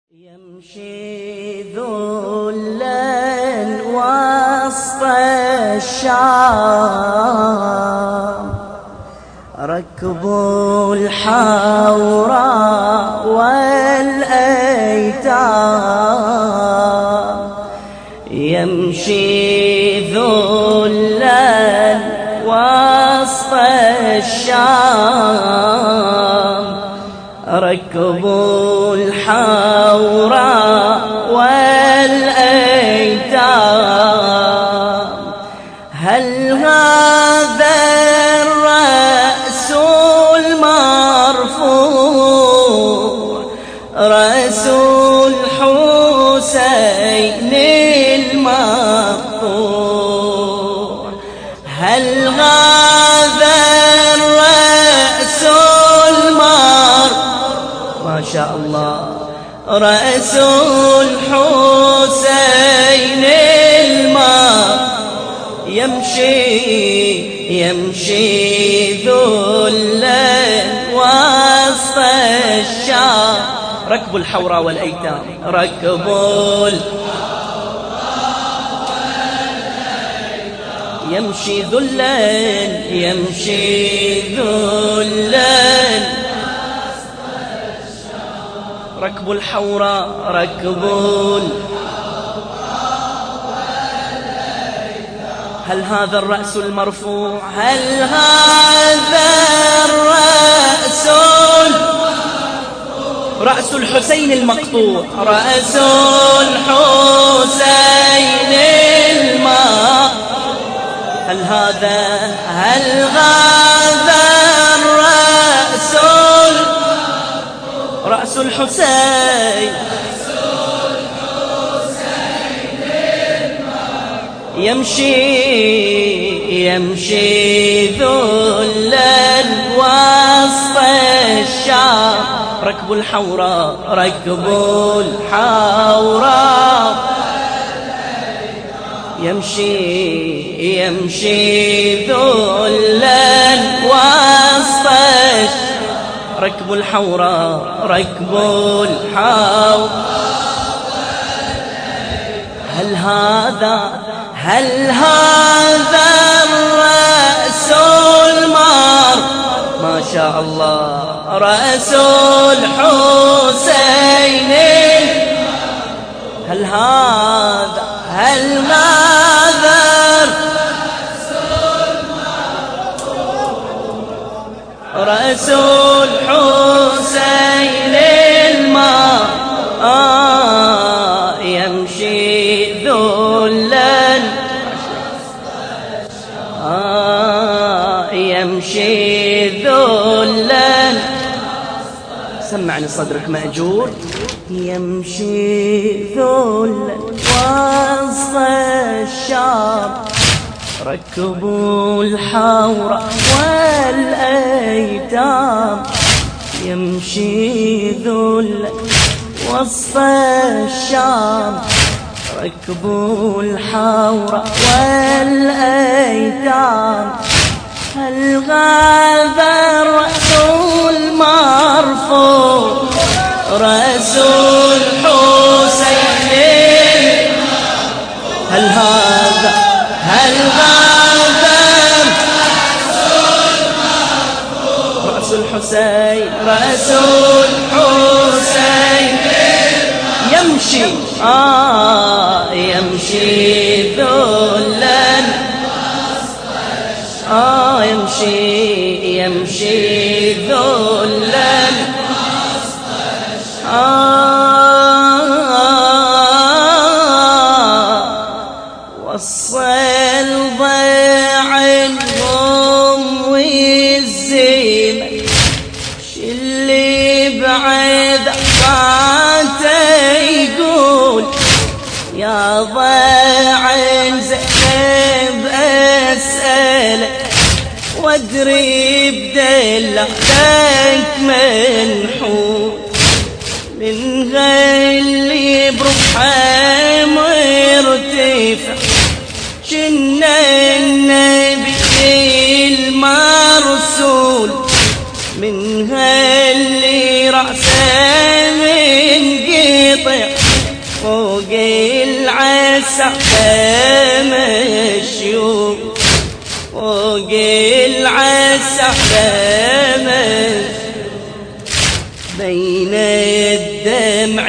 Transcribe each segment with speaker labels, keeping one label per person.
Speaker 1: يمشي ذلا وسط الشام ركب الحوراء والأيتام. يمشي ذلا وسط الشام ركب الحوراء والأيتام. هل هذا الرأس المرفوع رأس الحسين المقطوع؟ هل هذا الرأس ما شاء الله رأس الحسين يمشي ذلا وسط الشام ركب الحوراء والأيتام. ركب يمشي ذلا ركب الحوراء هل هذا الرأس المرفوع؟ هل هذا رأس الحسين المقطوع؟ رأس الحسين المقطوع. هل هذا رأس الحسين؟ يمشي ذلا وسط الشام ركب الحوراء يمشي ذلا وسط ركب الحوراء هل هذا الرأس ما شاء الله رأس الحسين؟ هل هذا رأس الحسين يمشي ذلا سمعني صدرك مأجور. يمشي ذلا وسط الشام ركب الحوراء والأيتام. يمشي ذلا وسط الشام ركب الحوراء والأيتام. هل هذا الرأس المرفوع رأس الحسين؟ هل هذا رأس الحسين؟ يمشي ذلا يمشي ذلا وصل ضيع الغم والزيمة اللي بعد عطاته يقول يا ضيع زينب أسألك وادري بدلعتك منحول من غلي بروحه مرتفع جنة النبي المرسول من غلي رأسه من قطع يطير فوق العسى مشيوم فوق العسى بين الدمع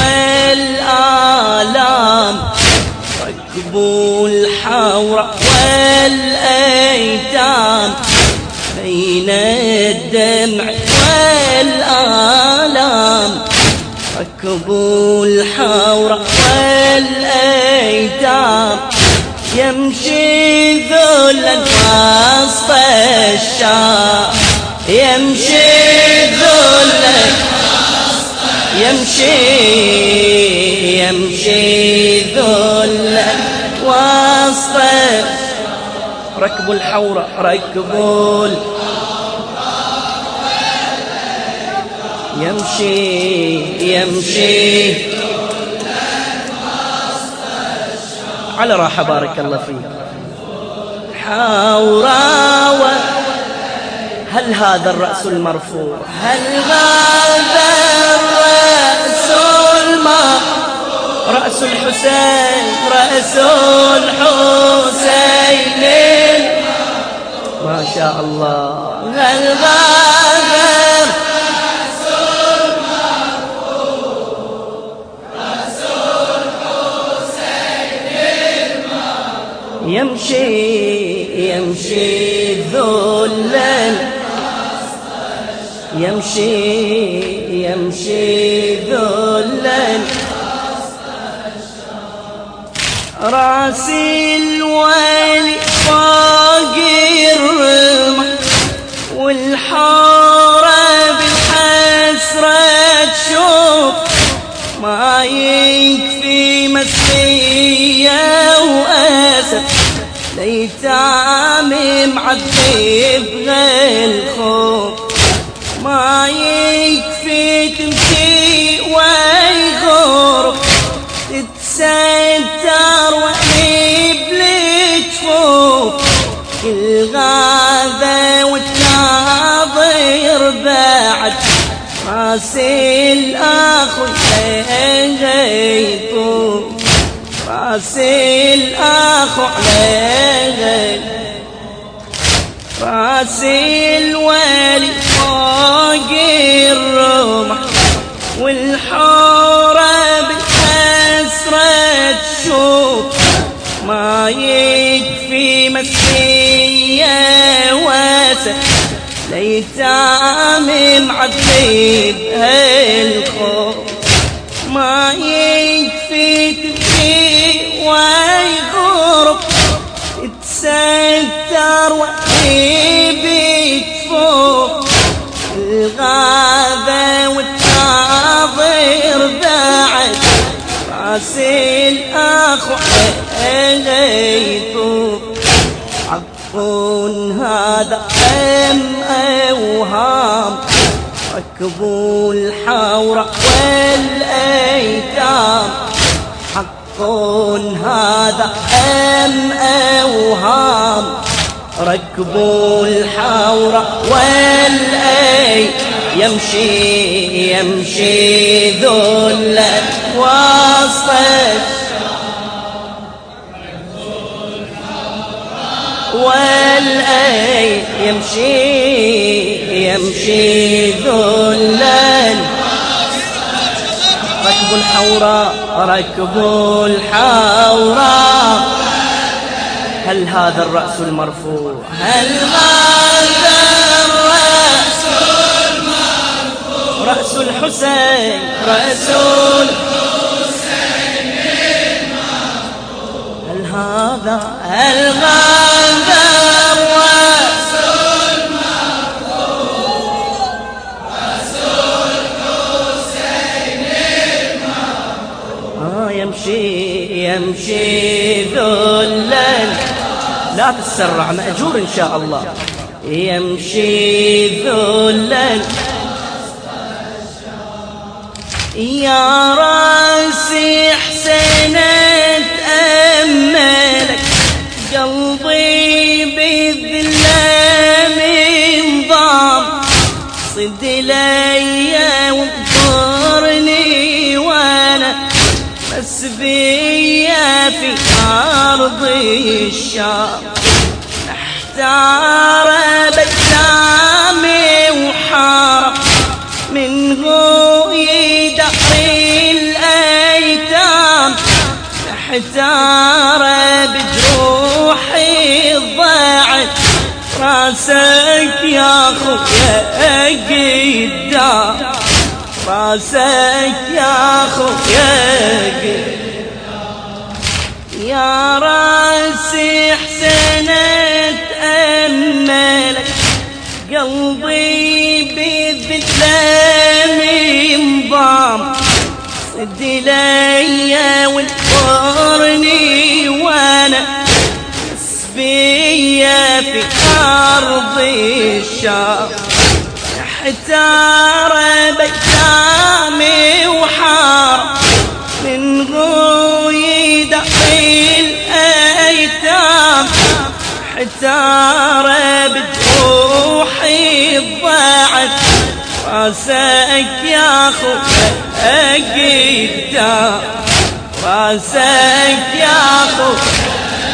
Speaker 1: والآلام ركبوا الحورة والأيتام بين الدمع والآلام ركبوا الحورة والأيتام يمشي ذلا وسط الشام يمشي ذلا يمشي ذلا وسط ركبوا الحورة ركبوا يمشي على راحة بارك الله فيك حورة هل هذا الرأس المرفوع هل هذا الرأس المرفوع رأس الحسين رأس الحسين ما شاء الله هل هذا الرأس المرفوع رأس الحسين يمشي ذلا يمشي ذلا راسي الويل فوق الرمح والحارة بالحسرة تشوف ما يكفي مسية وأسف ليتام معذب الخوف ما يكفي تمشي ويغرب تتستر وحيب لتفوق الغابة والناظر بعد راس الأخ يطوف راس الأخ عليه راس الوالي فوق الرمح والحورة بالحسرة تشوف ما يكفي مسية واسع ليتام معذب الخوف ما يكفي تبكي ويغرب تتستر وحيبي تفوق الغابة والناظر بعد راس الأخ يطوف عفون هذا أوهام ركبوا الحورة والأيتام حق هذا أوهام ركبوا الحورة يمشي ذلا وسط يمشي ذلا ركبوا الحورة هل هذا الرأس المرفوع هل هذا الرأس المرفوع رأس الحسين رأس الحسين هل هذا الرأس يمشي ذلا لا تسرع مأجور إن شاء الله يمشي ذلا يا راسي حسين أتأملك قلبي بالذل منضام صد لي وانظرني وانا سبية في أرض الشام، احتار بسامي وحارب منه يدحر الأيتام، احتار بجروحي ضاعت راسك يا خويا قدام، راسك يا خويا يا راسي حسين اتأملك، قلبي بالذل ينضام، صد ليا والقرني وانا سبية في أرض الشام، احتار بيتامي وحار منه يدحر الأيتام، احتار بجروحي ضاعت راسك يا خويا قدام، راسك يا خويا.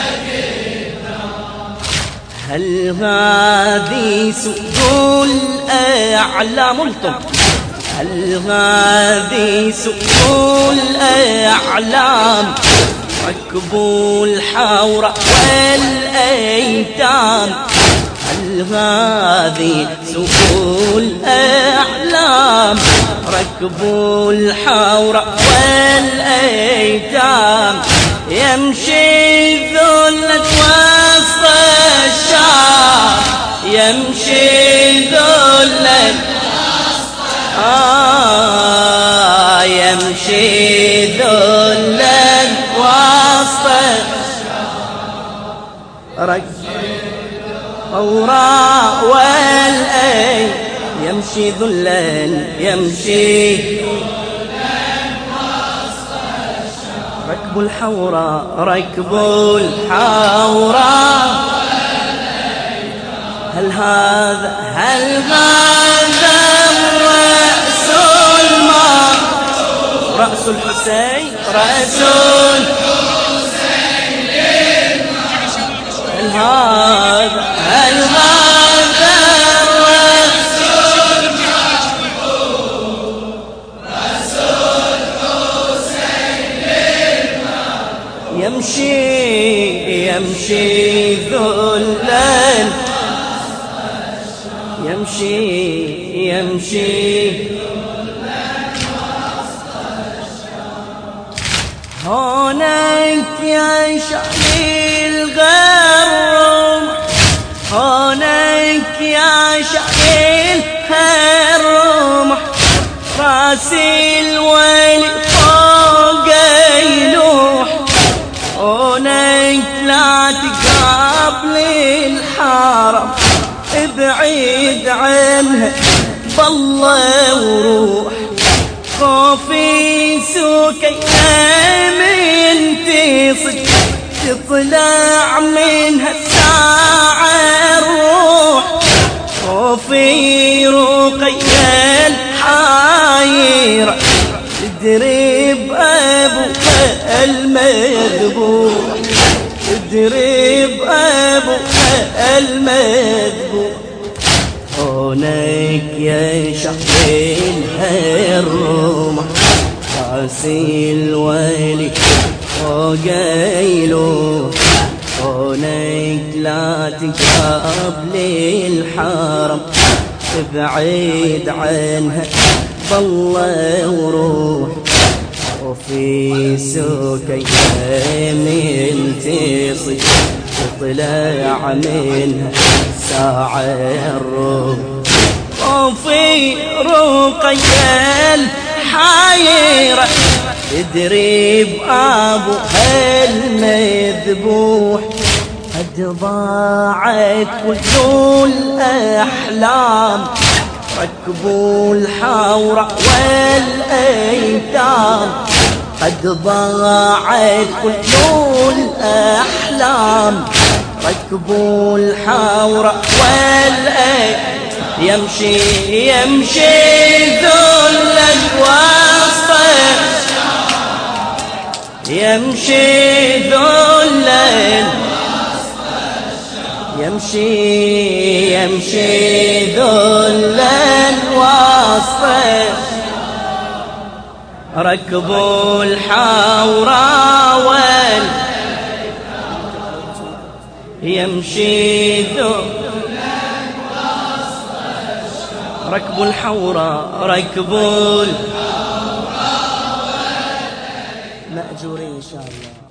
Speaker 1: هل هذه سؤال الأعلام انتم؟ هل هذه سؤال الأعلام ركبوا الحورة والأيتام؟ هل هذه سؤال الأعلام ركبوا الحورة والأيتام؟ يمشي ذلة وسط الشام، يمشي ذلة يمشي ذلة وسط الثوراء والأي، يمشي ذلا يمشي ركب الحوراء، ركب الحوراء. هل هذا الرأس الماء رأس الحسين، رأس الحسين، هل هذا الرأس رأس الحسين يمشي ذلا، يمشي هونك يا شعبي الغرم، هونك يا شعبي الرمح، راسي الويل فوق يلوح، هونك لا تقابل الحرم، ابعد عنها بالله وروح، خوفي سوكي من تصد تطلع منها الساعة الروح، خوفي رقيا الحايرة تدري بأبوها المذبوح، تدري بأبوها المذبوح. هونك يا شعبي الرمح، راسي الويلي فوق يلوح، هونك لا تقابل الحرم، ابعد عنها بالله وروح، وفي سوكي من تصير تطلع منها ساعة الروح، وفي رقيا الحايرة تدري بأبوها المذبوح، قد ضاعت كل الأحلام، ركبوا الحورة والأيتام، قد ضاعت كل الأحلام، ركبوا الحورة والأيتام. يمشي ذل الوسط، يمشي ذلا يمشي ذلا وسط ركب الحوراء يمشي ذلا ركب الحوراء ركب الحوراء مأجورين إن شاء الله.